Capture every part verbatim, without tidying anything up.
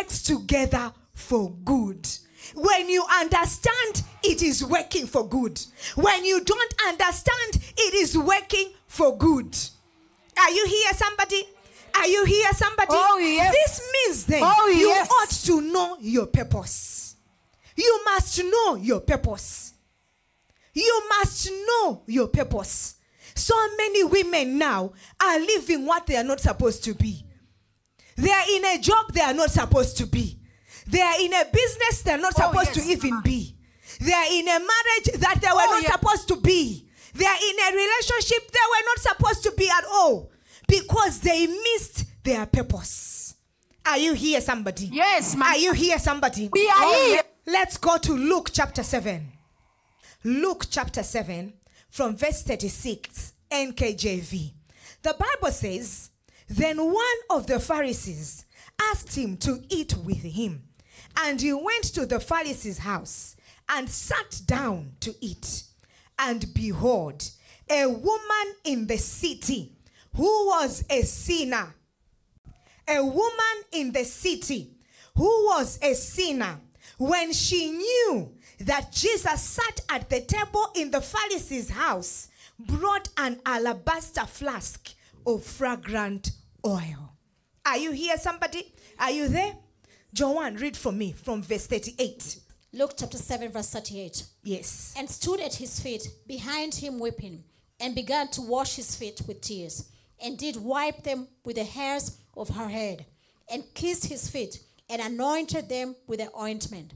works together for good. When you understand, it is working for good. When you don't understand, it is working for good. Are you here, somebody? Are you here, somebody? Oh, yes. This means then Oh, you yes. ought to know your purpose. You must know your purpose. You must know your purpose. So many women now are living what they are not supposed to be. They are in a job they are not supposed to be. They are in a business they are not Oh, supposed yes. to even be. They are in a marriage that they were Oh, not yes. supposed to be. They are in a relationship they were not supposed to be at all, because they missed their purpose. Are you here, somebody? Yes, ma'am. Are you here, somebody? We are Oh, here. yeah. Let's go to Luke chapter seven. Luke chapter seven from verse thirty-six, N K J V. The Bible says, then one of the Pharisees asked him to eat with him. And he went to the Pharisee's house and sat down to eat. And behold, a woman in the city who was a sinner, a woman in the city who was a sinner, when she knew that Jesus sat at the table in the Pharisee's house, brought an alabaster flask of fragrant oil. Are you here, somebody? Are you there? Joanne, read for me from verse thirty-eight. Luke chapter seven, verse thirty-eight. Yes. And stood at his feet behind him weeping, and began to wash his feet with tears, and did wipe them with the hairs of her head, and kissed his feet, and anointed them with the ointment.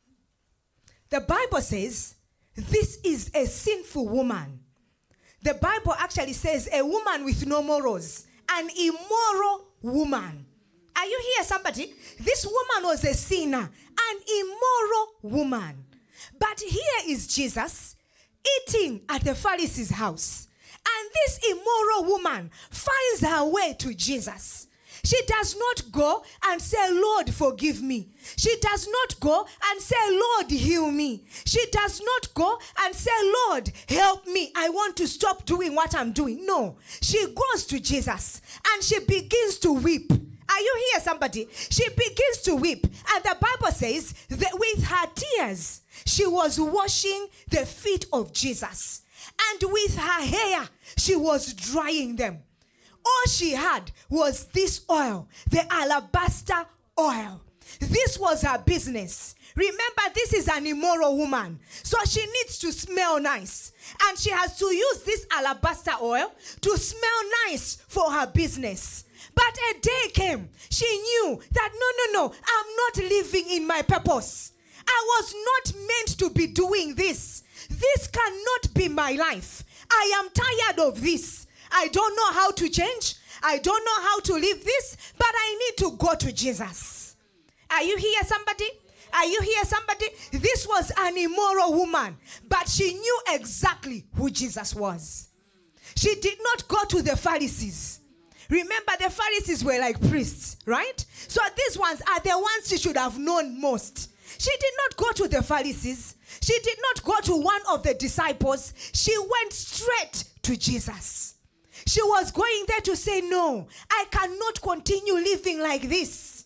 The Bible says this is a sinful woman. The Bible actually says a woman with no morals, an immoral woman. Are you here, somebody? This woman was a sinner, an immoral woman. But here is Jesus eating at the Pharisee's house. And this immoral woman finds her way to Jesus. She does not go and say, Lord, forgive me. She does not go and say, Lord, heal me. She does not go and say, Lord, help me. I want to stop doing what I'm doing. No. She goes to Jesus and she begins to weep. Are you here, somebody? She begins to weep. And the Bible says that with her tears, she was washing the feet of Jesus. And with her hair, she was drying them. All she had was this oil, the alabaster oil. This was her business. Remember, this is an immoral woman. So she needs to smell nice. And she has to use this alabaster oil to smell nice for her business. But a day came, she knew that no, no, no, I'm not living in my purpose. I was not meant to be doing this. This cannot be my life. I am tired of this. I don't know how to change. I don't know how to live this, but I need to go to Jesus. Are you here, somebody? Are you here, somebody? This was an immoral woman, but she knew exactly who Jesus was. She did not go to the Pharisees. Remember, the Pharisees were like priests, right? So these ones are the ones she should have known most. She did not go to the Pharisees. She did not go to one of the disciples. She went straight to Jesus. She was going there to say, no, I cannot continue living like this.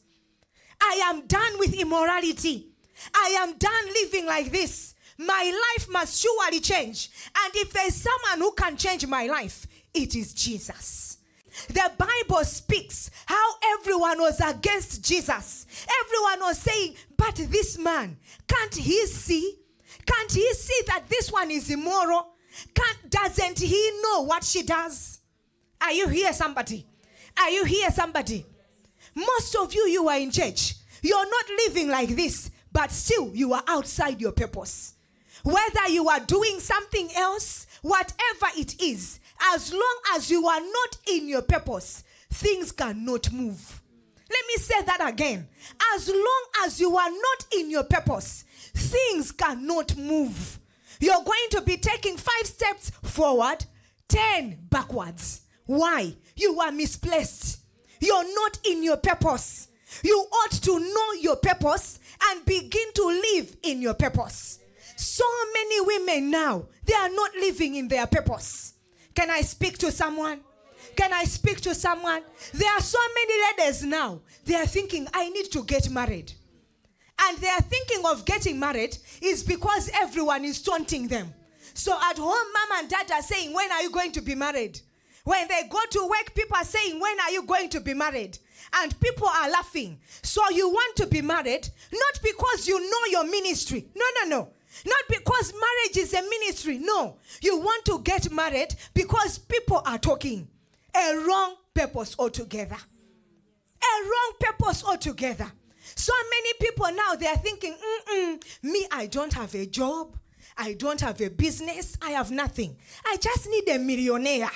I am done with immorality. I am done living like this. My life must surely change. And if there's someone who can change my life, it is Jesus. The Bible speaks how everyone was against Jesus. Everyone was saying, but this man, can't he see? Can't he see that this one is immoral? Can't, doesn't he know what she does? Are you here, somebody? Are you here, somebody? Most of you, you are in church. You're not living like this, but still you are outside your purpose. Whether you are doing something else, whatever it is, as long as you are not in your purpose, things cannot move. Let me say that again. As long as you are not in your purpose, things cannot move. You're going to be taking five steps forward, ten backwards. Why? You are misplaced. You're not in your purpose. You ought to know your purpose and begin to live in your purpose. So many women now, they are not living in their purpose. Can I speak to someone? Can I speak to someone? There are so many ladies now. They are thinking, I need to get married. And they are thinking of getting married is because everyone is taunting them. So at home, mom and dad are saying, when are you going to be married? When they go to work, people are saying, when are you going to be married? And people are laughing. So you want to be married, not because you know your ministry. No, no, no. Not because marriage is a ministry. No. You want to get married because people are talking. A wrong purpose altogether. A wrong purpose altogether. So many people now, they are thinking, Mm-mm, me, I don't have a job. I don't have a business. I have nothing. I just need a millionaire.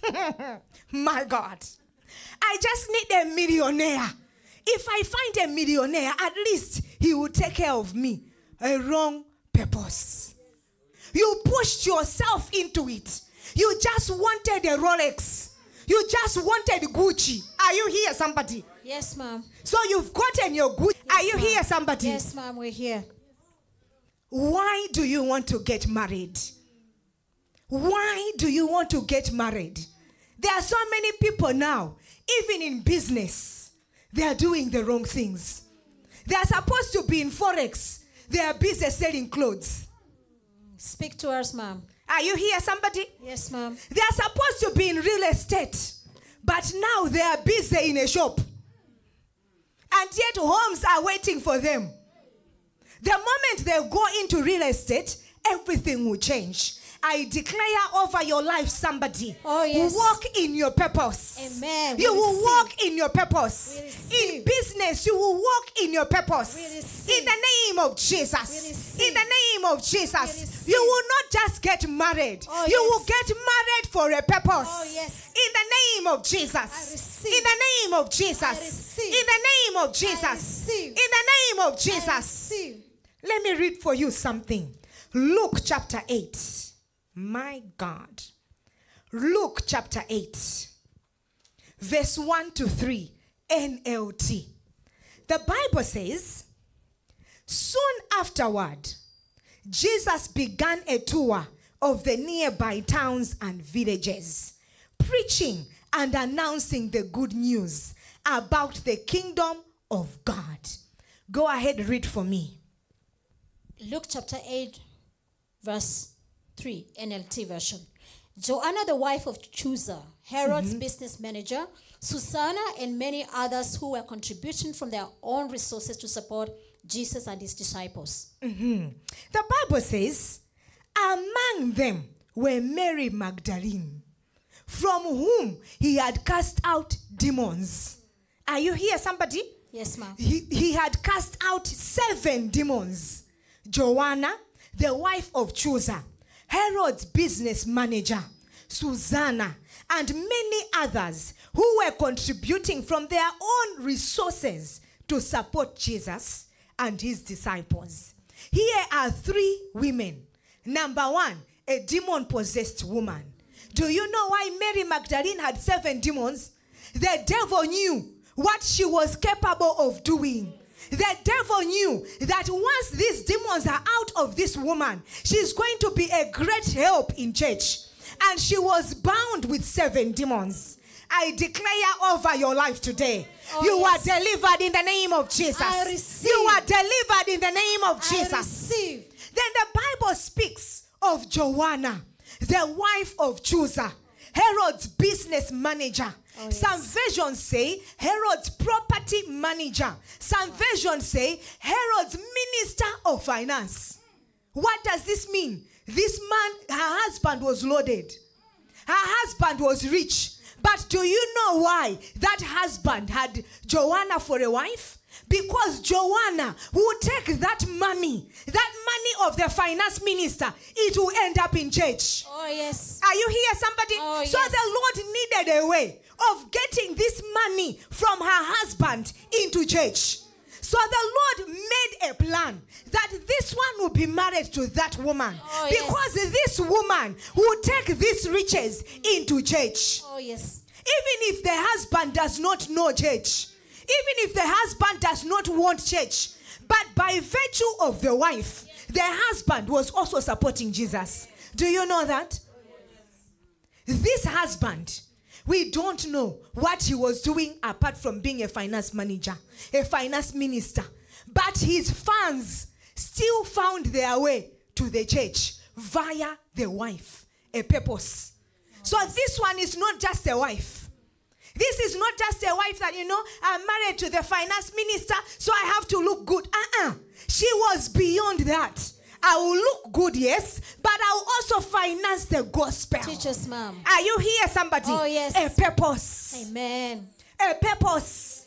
My God. I just need a millionaire. If I find a millionaire, at least he will take care of me. A wrong purpose. You pushed yourself into it. You just wanted a Rolex. You just wanted Gucci. Are you here, somebody? Yes, ma'am. So you've gotten your Gucci. Yes, Are you ma'am. here, somebody? Yes, ma'am, we're here. Why do you want to get married? Why do you want to get married? There are so many people now, even in business, they are doing the wrong things. They are supposed to be in Forex. They are busy selling clothes. Speak to us, ma'am. Are you here, somebody? Yes, ma'am. They are supposed to be in real estate, but now they are busy in a shop. And yet homes are waiting for them. The moment they go into real estate, everything will change. I declare over your life, somebody. Oh, yes. Walk in your purpose. Amen. You We will receive. walk in your purpose. We receive. In business, you will walk in your purpose. We receive. In the name of We Jesus. receive. In the name of We Jesus. receive. You will not just get married. Oh, you yes. will get married for a purpose. Oh, yes. In the name of Jesus. I receive. In the name of Jesus. I receive. In the name of Jesus. I receive. In the name of I Jesus. receive. Let me read for you something. Luke chapter eight. My God. Luke chapter eight. Verse one to three. N L T. The Bible says, soon afterward, Jesus began a tour of the nearby towns and villages, preaching and announcing the good news about the kingdom of God. Go ahead, read for me. Luke chapter eight, verse three, N L T version. Joanna, the wife of Chusa, Herod's mm-hmm. business manager, Susanna, and many others who were contributing from their own resources to support Jesus and his disciples. Mm-hmm. The Bible says, among them were Mary Magdalene, from whom he had cast out demons. Are you here, somebody? Yes, ma'am. He, he had cast out seven demons. Joanna, the wife of Chusa, Herod's business manager, Susanna, and many others who were contributing from their own resources to support Jesus and his disciples. Here are three women. Number one, a demon-possessed woman. Do you know why Mary Magdalene had seven demons? The devil knew what she was capable of doing. The devil knew that once these demons are out of this woman, she's going to be a great help in church. And she was bound with seven demons. I declare over your life today, oh, you yes. are delivered in the name of Jesus. I receive. You are delivered in the name of Jesus. I receive. Then the Bible speaks of Joanna, the wife of Chusa, Herod's business manager. Oh, yes. Some versions say Herod's property manager. Some versions say Herod's minister of finance. What does this mean? This man, her husband was loaded. Her husband was rich. But do you know why that husband had Joanna for a wife? Because Joanna will take that money, that money of the finance minister, it will end up in church. Oh, yes. Are you here, somebody? Oh, so yes. the Lord needed a way of getting this money from her husband into church. So the Lord made a plan that this one will be married to that woman. Oh, because yes. this woman will take these riches into church. Oh, yes. Even if the husband does not know church, even if the husband does not want church, but by virtue of the wife, the husband was also supporting Jesus. Do you know that? This husband We don't know what he was doing apart from being a finance manager, a finance minister. But his funds still found their way to the church via the wife, a purpose. So this one is not just a wife. This is not just a wife that, you know, I'm married to the finance minister, so I have to look good. Uh-uh. She was beyond that. I will look good, yes, but I will also finance the gospel. Teach us, ma'am. Are you here, somebody? Oh, yes. A purpose. Amen. A purpose.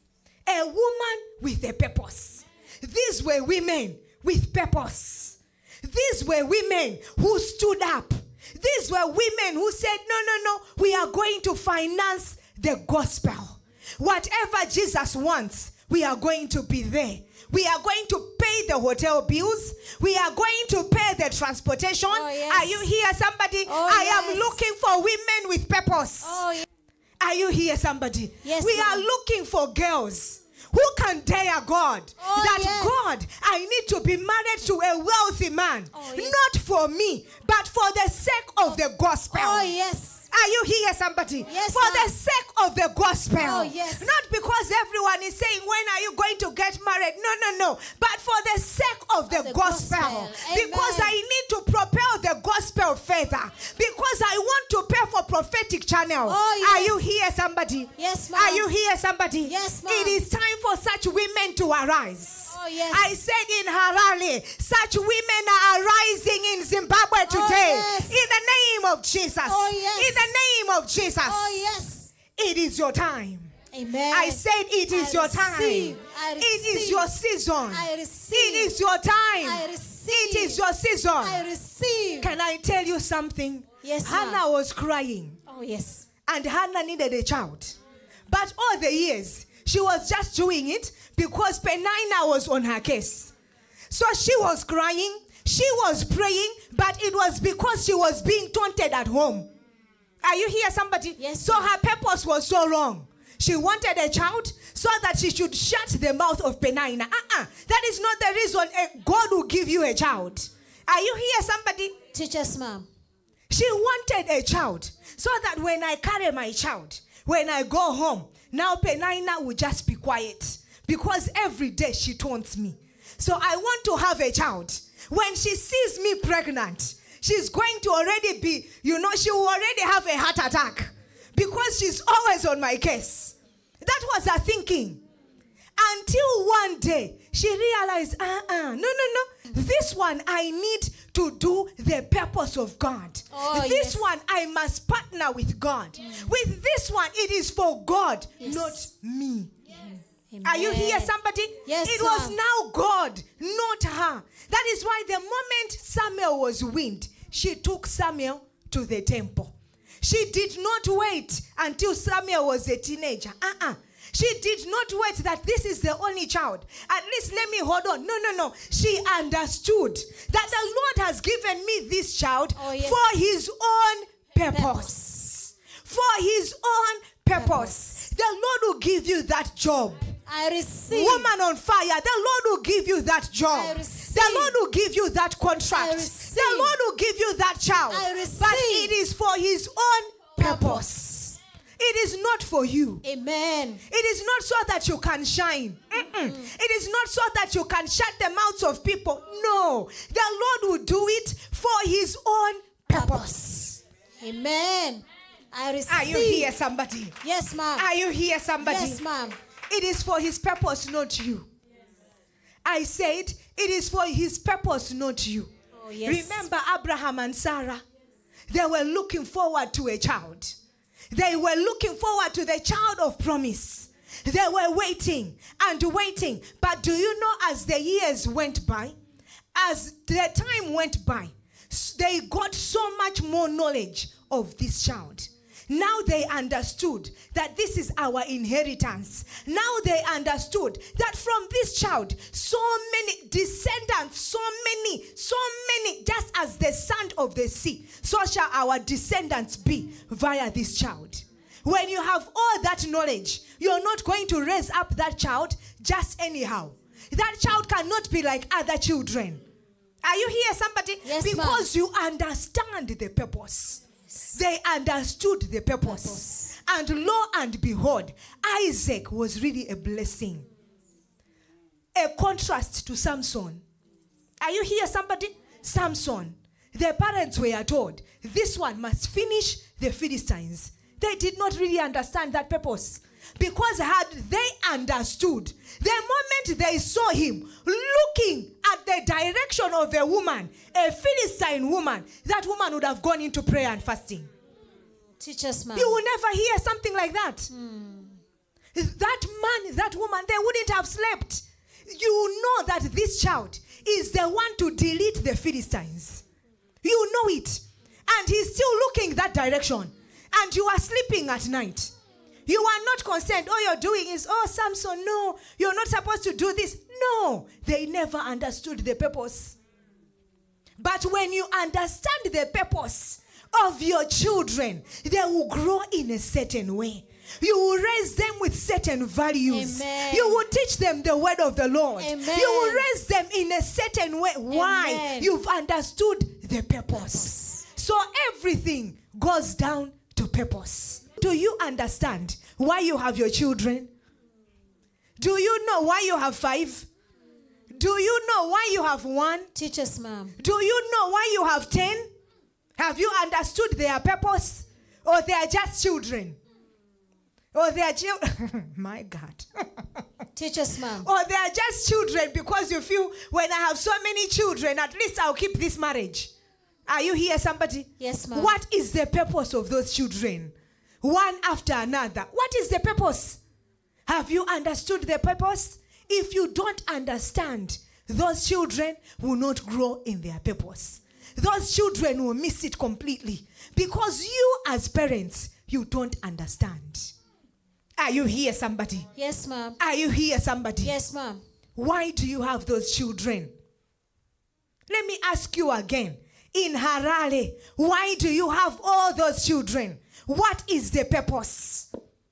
A woman with a purpose. These were women with purpose. These were women who stood up. These were women who said, no, no, no, we are going to finance the gospel. Whatever Jesus wants, we are going to be there. We are going to pay the hotel bills. We are going to pay the transportation. Oh, yes. Are you here, somebody? Oh, I yes. am looking for women with purpose. Oh, yes. Are you here, somebody? Yes, we ma'am. are looking for girls who can dare God. Oh, that yes. God, I need to be married to a wealthy man. Oh, yes. Not for me, but for the sake of the gospel. Oh, yes. Are you here, somebody? Yes, for ma'am. the sake of the gospel. Oh, yes. Not because everyone is saying, when are you going to get married? No, no, no. But for the sake of the, the gospel. gospel. Because Amen. I need to propel the gospel further. Because I want to pay for prophetic channel. Oh, yes. Are you here, somebody? Yes, ma'am. Are you here, somebody? Yes, ma'am. It is time for such women to arise. Oh, yes. I said in Harare, such women are arising in Zimbabwe today. yes. In the name of Jesus. Oh, yes. In the name of Jesus. Oh, yes. It is your time. Amen. I said it is I your time. receive. I It is receive. your season. I receive. It is your time. I receive. It is your season. I receive. Can I tell you something? Yes, Hannah ma'am. was crying. Oh, yes. And Hannah needed a child. But all the years, she was just doing it because Penina was on her case. So she was crying, she was praying, but it was because she was being taunted at home. Are you here, somebody? Yes, so ma'am. her purpose was so wrong. She wanted a child so that she should shut the mouth of Penina. Uh-uh. That is not the reason uh, God will give you a child. Are you here, somebody? Teach us, ma'am. She wanted a child so that when I carry my child, when I go home, now Penina will just be quiet because every day she taunts me. So I want to have a child. When she sees me pregnant, she's going to already be, you know, she will already have a heart attack because she's always on my case. That was her thinking. Until one day, she realized, uh-uh, no, no, no. This one, I need to do the purpose of God. Oh, this yes. one, I must partner with God. Mm. With this one, it is for God, Yes. not me. Amen. Are you here, somebody? Yes, it was ma'am. now God, not her. That is why the moment Samuel was weaned, she took Samuel to the temple. She did not wait until Samuel was a teenager. Uh-uh. She did not wait that this is the only child. At least let me hold on. No, no, no. She understood that the Lord has given me this child Oh, yes. for his own purpose. Purpose. For his own purpose. Purpose. The Lord will give you that job. I receive. Woman on fire, the Lord will give you that job. I receive. The Lord will give you that contract. I receive. The Lord will give you that child. I receive. But it is for his own purpose. It is not for you. Amen. It is not so that you can shine. Mm-mm. It is not so that you can shut the mouths of people. No. The Lord will do it for his own purpose. Amen. I receive. Are you here, somebody? Yes, ma'am. Are you here, somebody? Yes, ma'am. It is for his purpose, not you. I said, it is for his purpose, not you. Oh, yes. Remember Abraham and Sarah? They were looking forward to a child. They were looking forward to the child of promise. They were waiting and waiting. But do you know, as the years went by, as the time went by, s- they got so much more knowledge of this child. Now they understood that this is our inheritance. Now they understood that from this child, so many descendants, so many, so many, just as the sand of the sea, so shall our descendants be via this child. When you have all that knowledge, you're not going to raise up that child just anyhow. That child cannot be like other children. Are you here, somebody? Yes, because ma'am. you understand the purpose. Yes. They understood the purpose. Purpose. And lo and behold, Isaac was really a blessing. A contrast to Samson. Are you here, somebody? Samson. The parents were told, this one must finish the Philistines. They did not really understand that purpose. Because had they understood, the moment they saw him looking at the direction of a woman, a Philistine woman, that woman would have gone into prayer and fasting. Teach us, ma'am. You will never hear something like that. Hmm. That man, that woman, they wouldn't have slept. You know that this child is the one to delete the Philistines. You know it. And he's still looking that direction. And you are sleeping at night. You are not concerned. All you're doing is, oh, Samson, no, you're not supposed to do this. No, they never understood the purpose. But when you understand the purpose of your children, they will grow in a certain way. You will raise them with certain values. Amen. You will teach them the word of the Lord. Amen. You will raise them in a certain way. Why? Amen. You've understood the purpose. So everything goes down to purpose. Do you understand why you have your children? Do you know why you have five? Do you know why you have one? Teach us, ma'am. Do you know why you have ten? Have you understood their purpose? Or they are just children? Or they are children? My God. Teach us, ma'am. Or they are just children because you feel, when I have so many children, at least I'll keep this marriage. Are you here, somebody? Yes, ma'am. What is the purpose of those children? One after another. What is the purpose? Have you understood the purpose? If you don't understand, those children will not grow in their purpose. Those children will miss it completely. Because you as parents, you don't understand. Are you here, somebody? Yes, ma'am. Are you here, somebody? Yes, ma'am. Why do you have those children? Let me ask you again. In Harare, why do you have all those children? What is the purpose?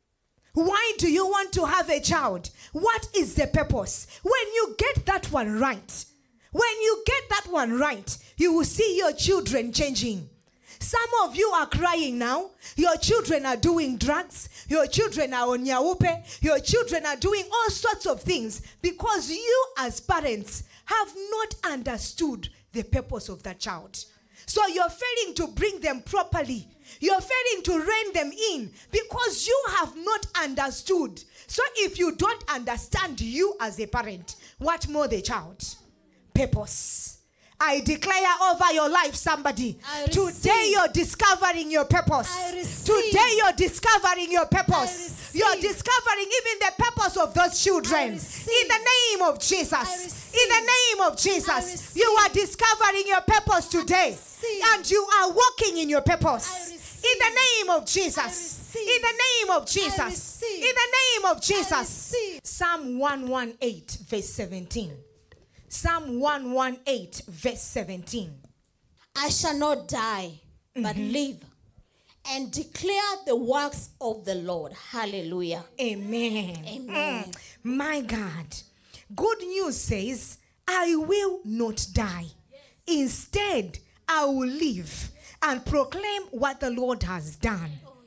Why do you want to have a child? What is the purpose? When you get that one right, when you get that one right, you will see your children changing. Some of you are crying now. Your children are doing drugs. Your children are on Yaupe. Your children are doing all sorts of things because you as parents have not understood the purpose of that child. So you're failing to bring them properly. You're failing to rein them in because you have not understood. So if you don't understand you as a parent, what more the child? Purpose. I declare over your life, somebody. Today you're discovering your purpose. Today you're discovering your purpose. You're discovering even the purpose of those children. In the name of Jesus. In the name of Jesus. You are discovering your purpose today. And you are walking in your purpose. In the name of Jesus. In the name of Jesus. In the name of Jesus. Psalm one eighteen, verse seventeen. Psalm one eighteen, verse seventeen. I shall not die, but mm-hmm. live and declare the works of the Lord. Hallelujah. Amen. Amen. Mm. My God. Good news says, I will not die. Instead, I will live and proclaim what the Lord has done.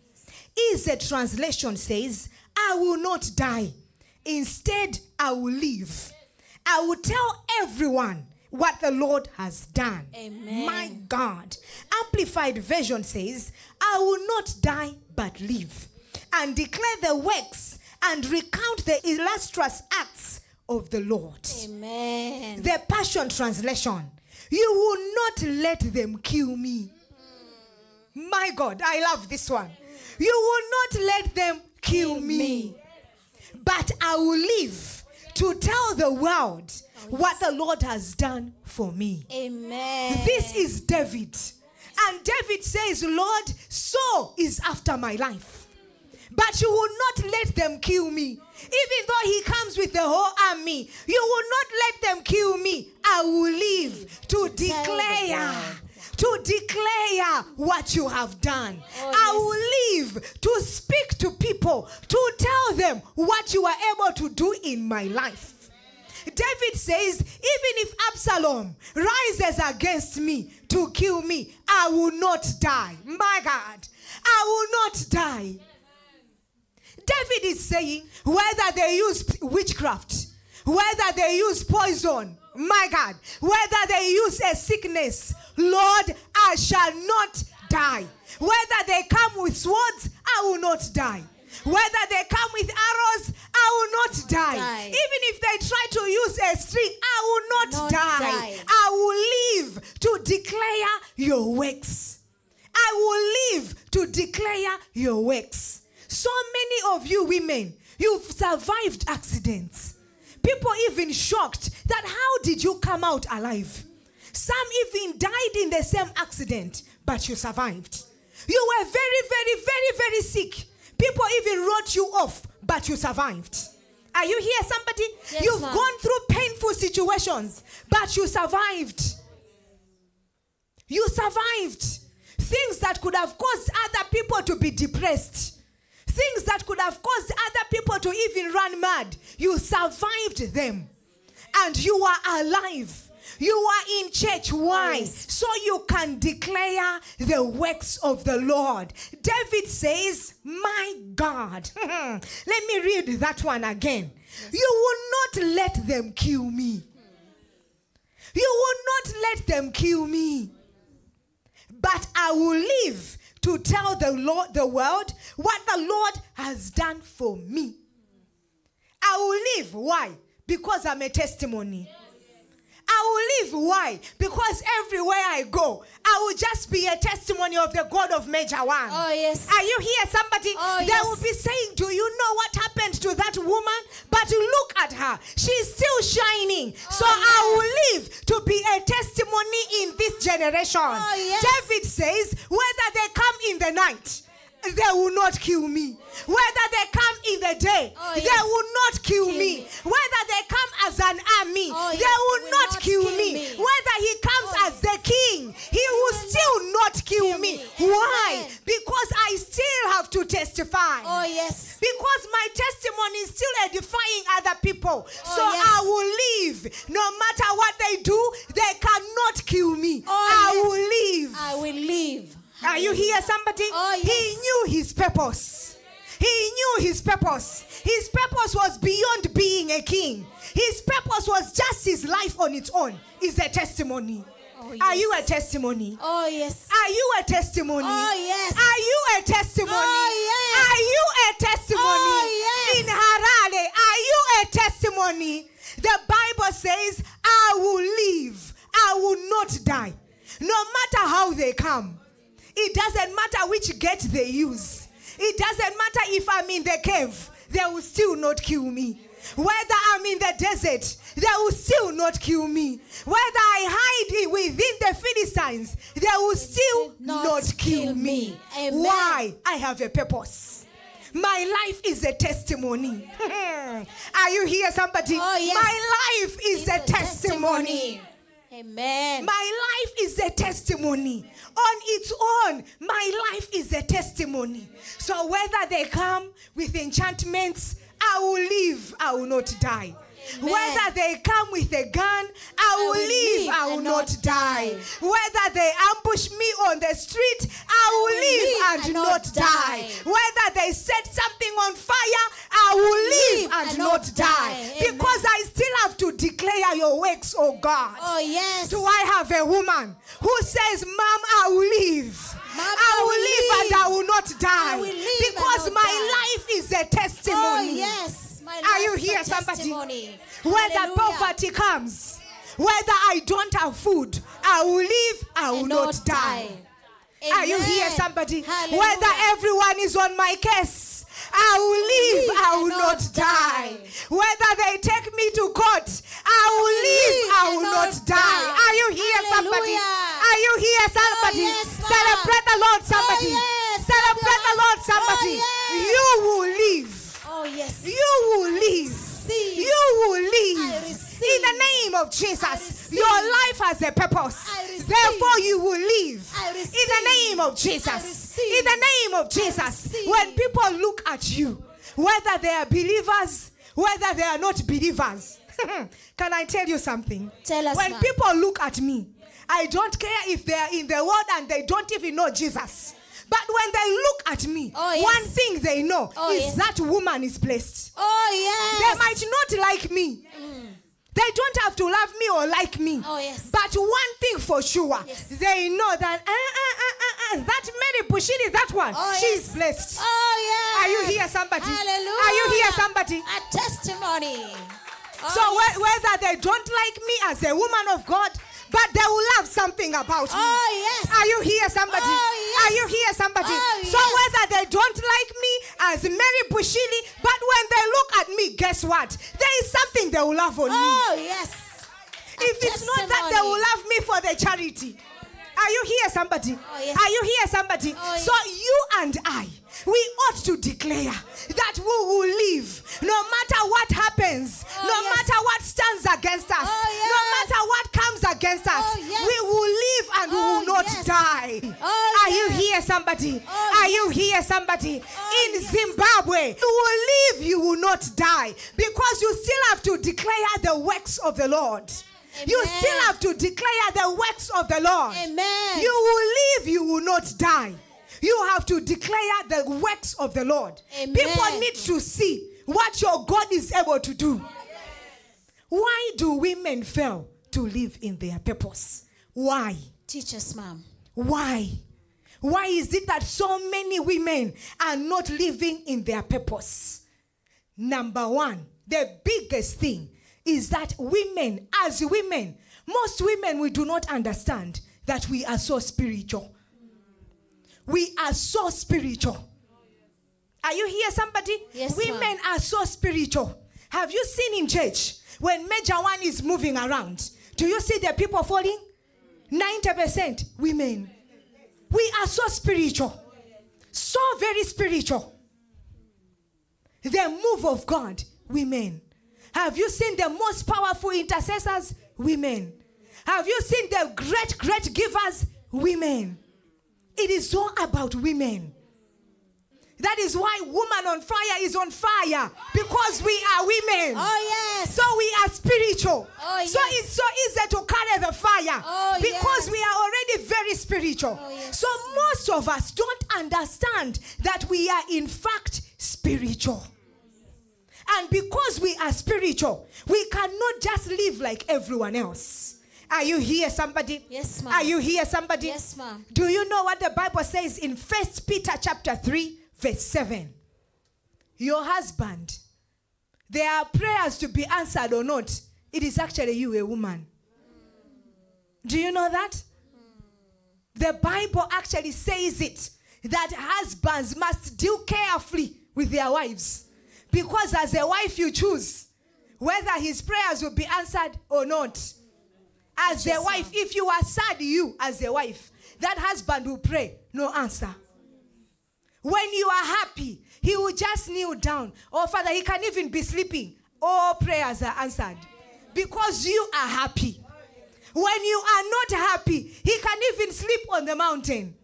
Easy translation says, I will not die. Instead, I will live. I will tell everyone what the Lord has done. Amen. My God. Amplified version says, I will not die but live and declare the works and recount the illustrious acts of the Lord. Amen. The Passion Translation, you will not let them kill me. My God, I love this one. You will not let them kill me, me. But I will live to tell the world what the Lord has done for me. Amen. This is David. And David says, Lord, Saul is after my life. But you will not let them kill me. Even though he comes with the whole army, you will not let them kill me. I will live to, to declare, to declare what you have done. Oh, I yes. will live to speak to people, to tell them what you are able to do in my life. David says, even if Absalom rises against me to to kill me, I will not die. My God, I will not die. David is saying, whether they use witchcraft, whether they use poison, my God, whether they use a sickness, Lord, I shall not die. Whether they come with swords, I will not die. Whether they come with arrows, I will not die. die. Even if they try to use a string, I will not, Not die. die. I will live to declare your works. I will live to declare your works. So many of you women, you've survived accidents. People even shocked that how did you come out alive? Some even died in the same accident, but you survived. You were very, very, very, very sick. People even wrote you off, but you survived. Are you here, somebody? Yes, You've ma'am. gone through painful situations, but you survived. You survived. Things that could have caused other people to be depressed. Things that could have caused other people to even run mad. You survived them. And you are alive. You are in church. Why? Yes. So you can declare the works of the Lord. David says, my God. Let me read that one again. You will not let them kill me. You will not let them kill me. But I will live to tell the Lord, the world, what the Lord has done for me. I will live. Why? Because I'm a testimony. I will live. Why? Because everywhere I go, I will just be a testimony of the God of Major One. Oh, yes. Are you here, somebody? Oh, they yes. will be saying, do you know what happened to that woman? But look at her. She's still shining. So yes. I will live to be a testimony in this generation. Oh, yes. David says, whether they come in the night, they will not kill me. Whether they come in the day, Oh, they yes. will not kill, Kill me. me. Whether they come as an army, Oh, they yes, will will not, not kill, kill me. me. Whether he comes Oh, as the king, he will still not kill, kill me. me. Why? Amen. Because I still have to testify. Oh, yes. Because my testimony is still edifying other people. so yes. I will live. No matter what they do, they cannot kill me. Oh, I yes. will live. I will live. Are you here, somebody? Oh, yes. He knew his purpose. He knew his purpose. His purpose was beyond being a king. His purpose was just his life on its own. Is a testimony. Oh, Are yes. you a testimony? Oh, yes. Are you a testimony? Oh, yes. Are you a testimony? Oh, yes. Are you a testimony? Oh, yes. In Harare, are you a testimony? The Bible says, I will live. I will not die. No matter how they come. It doesn't matter which gate they use. It doesn't matter if I'm in the cave. They will still not kill me. Whether I'm in the desert, they will still not kill me. Whether I hide within the Philistines, they will still Not not, kill, kill me. me. Amen. Why? I have a purpose. My life is a testimony. Are you here, somebody? Oh, yes. My life is It's a, testimony. Amen. My life is a testimony. On its own, my life is a testimony. So whether they come with enchantments, I will live, I will not die. Amen. Whether they come with a gun, I will, will live, live I will and not not die. die. Whether they ambush me on the street, I will, will live, live and, and not, not die. die. Whether they set something on fire, I will live, Live and, and not, not die. die. Amen. Because I still have to declare your works, oh God. Oh, yes. Do I have a woman who says, Mom, I will live. Mom, I I will will live live. and I will not die. I will live and Because not my die. life is a testimony. Oh, yes. My Are you life is a here, somebody? testimony. Whether Hallelujah. poverty comes, whether I don't have food, I will live, I will And not die. Are you Amen. here, somebody? Hallelujah. Whether everyone is on my case, I will live, Live I and will not not die. die. Whether they take me to court, I will live, Live I and will not not die. die. Are you here, somebody? Hallelujah. Are you here, somebody? Oh, yes, ma'am. Celebrate the Lord, somebody. Oh, yes. Celebrate the Lord, Oh, somebody. yes. You will live. Oh, yes. You will live. Receive. You will live. I receive. In the name of I Jesus. receive. Your life has a purpose. I receive. Therefore, you will live. I In the receive. name of I Jesus. receive. In the name of I Jesus. receive. When people look at you, whether they are believers, whether they are not believers. Can I tell you something? Tell us, When ma'am. people look at me, I don't care if they are in the world and they don't even know Jesus. But when they look at me, Oh, yes. one thing they know Oh, is yes. that woman is blessed. Oh, yes. They might not like me. They don't have to love me or like me. Oh, yes. But one thing for sure, Yes. they know that uh, uh, uh, uh, uh, that Mary Bushiri, that one, Oh, she's yes. blessed. Oh, yes. Are you here, somebody? Hallelujah. Are you here, somebody? A testimony. Oh, So yes. whe- whether they don't like me as a woman of God, but they will love something about me. Oh, yes. Are you here, somebody? Oh, yes. Are you here, somebody? Oh, So yes. whether they don't like me as Mary Bushiri, but when they look at me, guess what? There is something they will love on me. Oh, yes. A If it's not that, they will testimony. love me for the charity. Are you here, somebody? Oh, yes. Are you here, somebody? Oh, So you and I, we ought to declare that we will live no matter what happens, Oh, no yes. matter what stands against us, Oh, yes. no matter what comes against us, Oh, yes. we will live and we Oh, will not yes. die. Oh, Are you yes. here, somebody? Oh, Are you here, somebody? Oh, In yes. Zimbabwe, you will live, you will not die, because you still have to declare the works of the Lord. You Amen. still have to declare the works of the Lord. Amen. You will live, you will not die. You have to declare the works of the Lord. Amen. People need to see what your God is able to do. Why do women fail to live in their purpose? Why? Teach us, Mom. Why? Why is it that so many women are not living in their purpose? Number one, the biggest thing is that women, as women, most women, we do not understand that we are so spiritual. We are so spiritual. Are you here, somebody? Yes, Women ma'am. are so spiritual. Have you seen in church when Major One is moving around? Do you see the people falling? ninety percent women. We are so spiritual. So very spiritual. The move of God, women. Have you seen the most powerful intercessors? Women. Have you seen the great, great givers? Women. It is all about women. That is why Woman on Fire is on fire, because we are women. Oh, yes. So we are spiritual. Oh, so yes. it's so easy to carry the fire, Oh, because yes. we are already very spiritual. Oh, yes. So most of us don't understand that we are in fact spiritual. And because we are spiritual, we cannot just live like everyone else. Are you here, somebody? Yes, ma'am. Are you here, somebody? Yes, ma'am. Do you know what the Bible says in First Peter chapter three, verse seven? Your husband, there are prayers to be answered or not. It is actually you, a woman. Do you know that? The Bible actually says it, that husbands must deal carefully with their wives. Because as a wife, you choose whether his prayers will be answered or not. As a wife, if you are sad, you as a wife, that husband will pray, no answer. When you are happy, he will just kneel down. Oh, Father, he can even be sleeping. All prayers are answered because you are happy. When you are not happy, he can even sleep on the mountain.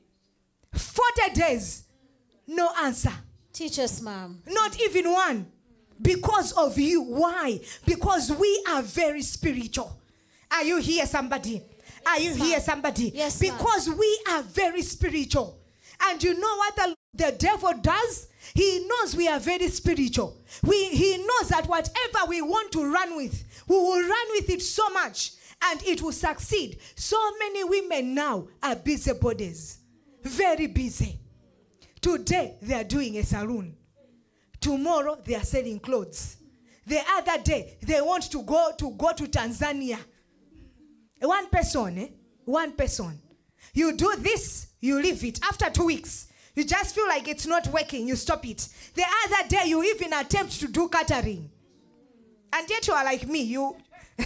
forty days, no answer. Teach us, Mom. Not even one. Because of you. Why? Because we are very spiritual. Are you here, somebody? Are you Yes, here, ma'am. somebody? Yes, ma'am. Because we are very spiritual. And you know what the, the devil does? He knows we are very spiritual. We, he knows that whatever we want to run with, we will run with it so much and it will succeed. So many women now are busybodies. Very busy. Today, they are doing a salon. Tomorrow, they are selling clothes. The other day, they want to go to go to Tanzania. One person, eh? One person. You do this, you leave it. After two weeks, you just feel like it's not working, you stop it. The other day, you even attempt to do catering. And yet you are like me, you...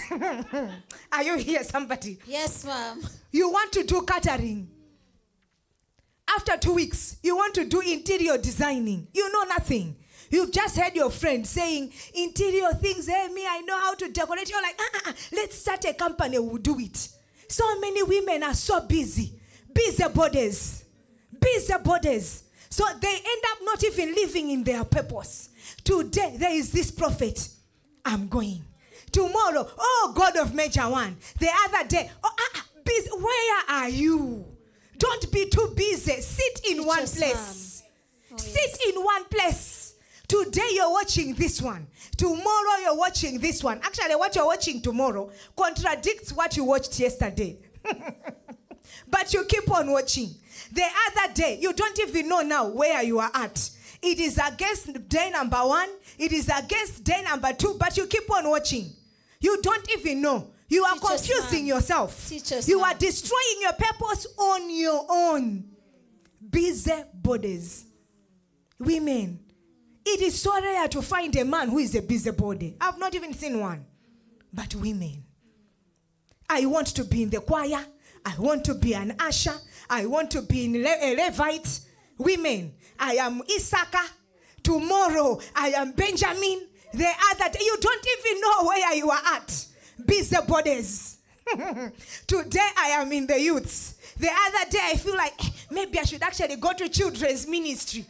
Are you here, somebody? Yes, Mom. You want to do catering. After two weeks, you want to do interior designing. You know nothing. You've just heard your friend saying, interior things, hey, me, I know how to decorate. You're like, uh, uh, uh, let's start a company, we'll do it. So many women are so busy. Busy bodies. Busy bodies. So they end up not even living in their purpose. Today, there is this prophet. I'm going. Tomorrow, oh, God of Major One. The other day, oh, uh, uh, busy. Where are you? Don't be too busy. Sit in Teach one us, place. Oh, Sit yes. in one place. Today you're watching this one. Tomorrow you're watching this one. Actually, what you're watching tomorrow contradicts what you watched yesterday. But you keep on watching. The other day, you don't even know now where you are at. It is against day number one. It is against day number two. But you keep on watching. You don't even know. You are Teach us, confusing ma'am. yourself. Teach us, You ma'am. are destroying your purpose on your own. Busy bodies. Women. It is so rare to find a man who is a busybody. I've not even seen one. But women. I want to be in the choir. I want to be an usher. I want to be in Le- a Levite. Women. I am Issachar. Tomorrow I am Benjamin. The other day. You don't even know where you are at. Busybodies. Today I am in the youths. The other day I feel like eh, maybe I should actually go to children's ministry.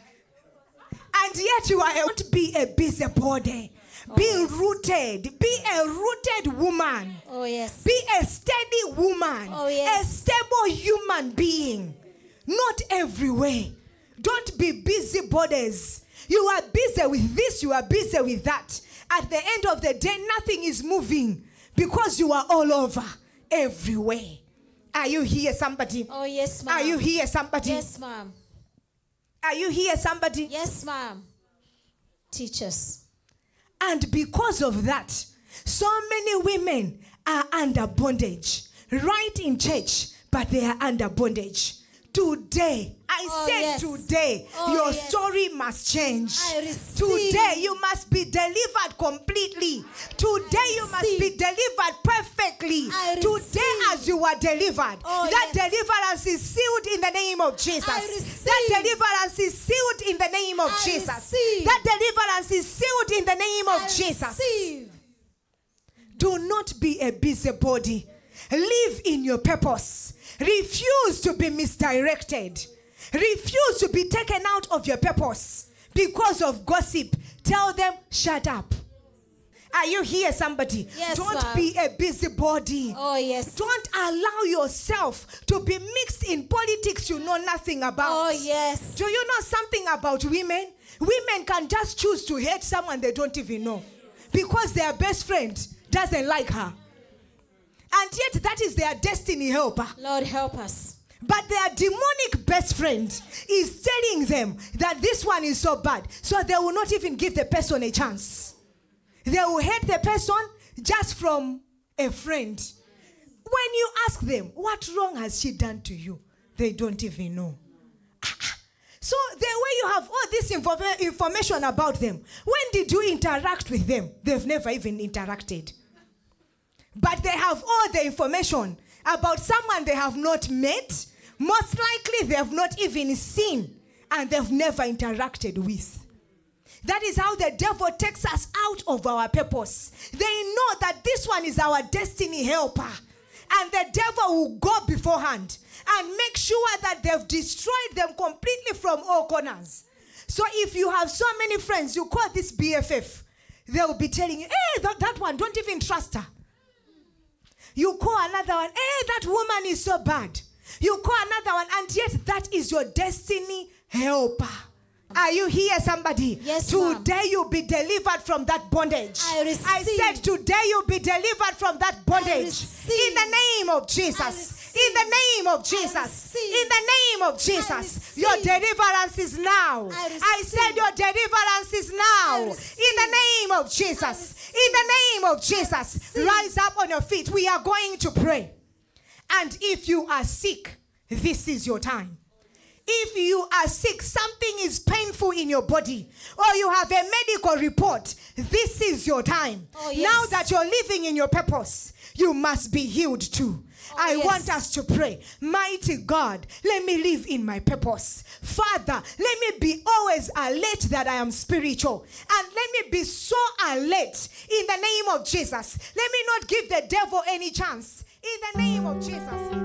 And yet you are not be a busybody. Oh, be yes. rooted. Be a rooted woman. Oh, yes. Be a steady woman. Oh, yes. A stable human being. Not everywhere. Don't be busybodies. You are busy with this, you are busy with that. At the end of the day, nothing is moving because you are all over, everywhere. Are you here, somebody? Oh, yes, ma'am. Are you here, somebody? Yes, ma'am. Are you here, somebody? Yes, ma'am. Teach us. And because of that, so many women are under bondage. Right in church, but they are under bondage. Today, I Oh, said yes. today, Oh, your yes. story must change. I receive. Today, you must be delivered completely. Today, you must be receive. delivered perfectly. I Today, receive. as you are delivered, Oh, that yes. deliverance is sealed in the name of Jesus. I receive. That deliverance is sealed in the name of I Jesus. receive. That deliverance is sealed in the name of I Jesus. receive. Do not be a busybody. Live in your purpose. Refuse to be misdirected. Refuse to be taken out of your purpose because of gossip. Tell them, shut up. Are you here, somebody? Yes, Don't ma'am. be a busybody. Oh, yes. Don't allow yourself to be mixed in politics you know nothing about. Oh, yes. Do you know something about women? Women can just choose to hate someone they don't even know because their best friend doesn't like her. And yet that is their destiny helper. Lord, help us. But their demonic best friend is telling them that this one is so bad. So they will not even give the person a chance. They will hate the person just from a friend. When you ask them, what wrong has she done to you? They don't even know. So the way you have all this info- information about them, when did you interact with them? They've never even interacted. But they have all the information about someone they have not met. Most likely they have not even seen. And they've never interacted with. That is how the devil takes us out of our purpose. They know that this one is our destiny helper. And the devil will go beforehand and make sure that they've destroyed them completely from all corners. So if you have so many friends, you call this B F F, they'll be telling you, hey, that, that one, don't even trust her. You call another one, hey, that woman is so bad. You call another one, and yet that is your destiny helper. Are you here, somebody? Yes, Today ma'am. you'll be delivered from that bondage. I receive. I said today you'll be delivered from that bondage. receive. In the name of Jesus. receive. In the name of Jesus. receive. In the name of Jesus. receive. Your deliverance is now. I I said receive. your deliverance is now. I In receive. the name of Jesus. In the name of Jesus. Rise up on your feet. We are going to pray. And if you are sick, this is your time. If you are sick, something is painful in your body, or you have a medical report, this is your time. Oh, yes. Now that you're living in your purpose, you must be healed too. Oh, I yes. want us to pray. Mighty God, let me live in my purpose. Father, let me be always alert that I am spiritual. And let me be so alert in the name of Jesus. Let me not give the devil any chance. In the name of Jesus.